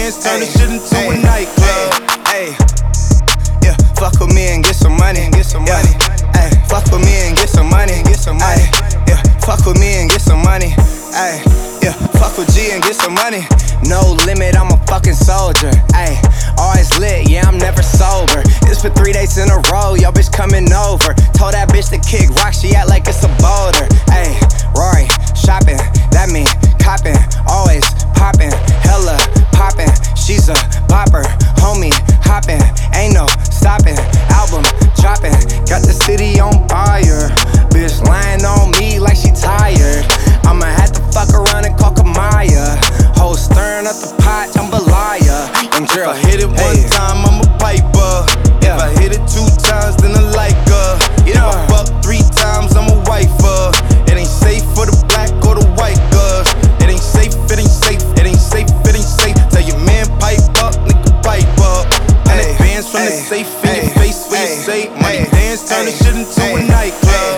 dance, turn this shit into a nightclub. Hey, yeah, fuck with me and get some money. Hey, fuck with me and get some money. Yeah, fuck with me and get some money. Ay, yeah, fuck with G and get some money. No limit, I'm a fucking soldier. Ay, always lit, yeah, I'm never sober. It's for 3 days in a row, yo bitch coming over. Told that bitch to kick rock, she act like it's a boulder. Ay, Rory, shopping, that mean copping. Always popping, hella popping. She's a bopper, homie, hopping. Ain't no stopping, album dropping. Got the city on fire. Bitch lying on me like she tired. I'ma have to fuck around and call Kamaya. Whole stirring up the pot, jambalaya. And girl, If I hit it one time, I'm a piper. If I hit it 2 times, then I like her. If I fuck 3 times, I'm a wifer. It ain't safe for the black or the white girls. It ain't safe, it ain't safe, it ain't safe, it ain't safe. Tell your man pipe up, nigga pipe up. And advance from the safe in your face when you say money dance, turn this shit into a nightclub.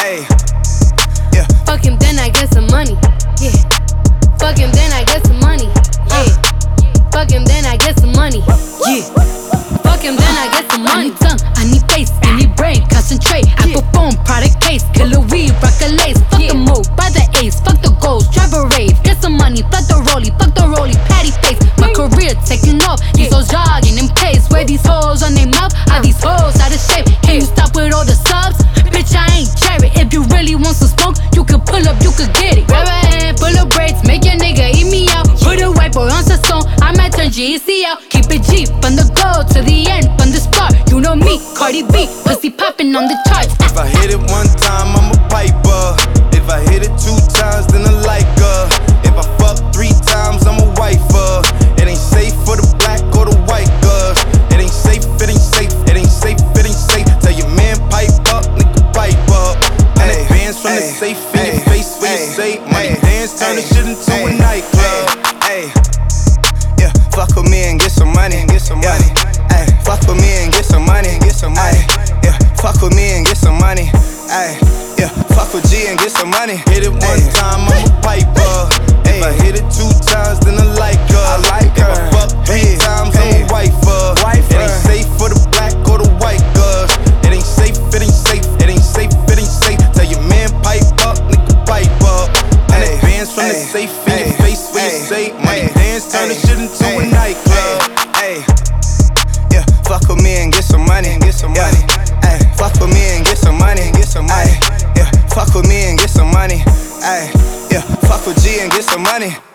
yeah. Fuck him, then I get some money. Yeah. Fuck him, then I get some money. Yeah. Fuck him, then I get some money. Yeah. Fuck him, then I get some money. I need tongue, I need face, I need brain, concentrate. Apple phone, product case, killer weed, rock a lace. Fuck the move, buy the ace, fuck the goals, drive a rave. Get some money, fuck the rollie, patty face. My career taking off, these hoes jogging in pace. Where these hoes on their mouth, are these hoes out of shape? Can you stop with all the subs? Bitch, I ain't Jerry. If you really want some smoke, you can pull up, you can get it. Grab a hand, full of braids, make your nigga eat me out. Put a white boy on song, I might turn GEC out. Keep it G, from the go to the end, from the start. You know me, Cardi B, pussy popping on the charts. If I hit it 1 time, I'm a piper. If I hit it 2 times, then I like her. If I fuck 3 times, I'm a wifer. It ain't safe for the black or the white girls. It ain't safe, it ain't safe, it ain't safe, it ain't safe. Tell your man pipe up, nigga pipe up. And advance from the safe in your face when you say money dance, turn this shit into a nightclub. Yeah, fuck with me and get some money. Ay, fuck with me and get some money. Ay, yeah, fuck with me and get some money. Ay, yeah, fuck with G and get some money. Hit it 1 time, I'm a piper. If I hit it 2 times, then I like her. If I fuck 3 times, I'm a wifer. It ain't safe for the black or the white girls. It ain't safe, it ain't safe, it ain't safe, it ain't safe. Tell your man pipe up, nigga pipe up. And advance from the safe in your face when you say money dance, turn this shit into a nightclub. Yeah, fuck with me and get some money. Ay, fuck with me and get some money. Ay, yeah, fuck with me and get some money. Ay, yeah, fuck with G and get some money.